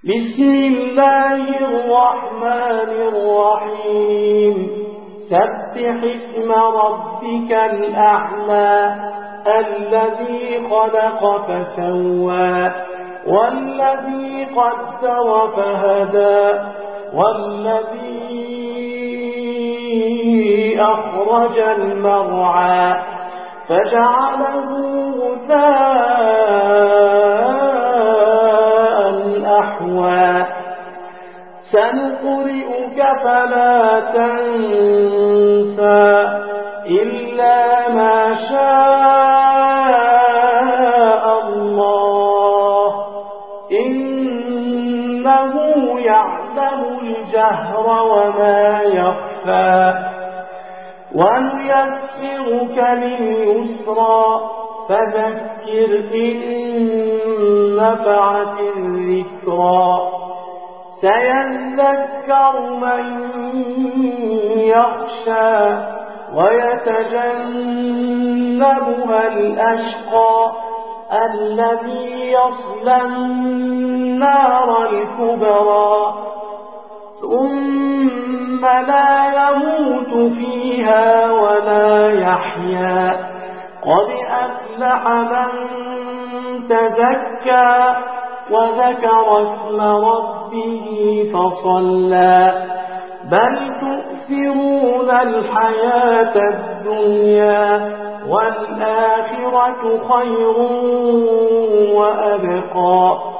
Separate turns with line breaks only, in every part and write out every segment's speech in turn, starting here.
بسم الله الرحمن الرحيم سبح اسم ربك الأعلى الذي خلق فسوى والذي قدر فهدى والذي أخرج المرعى فجعله غثاء أحوى سنقرئك فلا تنسى إلا ما شاء الله إنه يعلم الجهر وما يخفى ونيسرك لليسرى فذكر إن نفعت الذكرى سيذكر من يخشى ويتجنبها الأشقى الذي يصلى النار الكبرى ثم لا يموت فيها ولا يحيا قد أفلح من تزكى وذكر اسم ربه فصلى بل تؤثرون الحياة الدنيا والآخرة خير وأبقى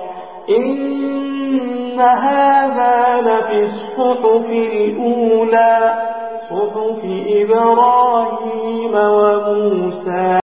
إن هذا لفي الصحف الأولى صحف إبراهيم وموسى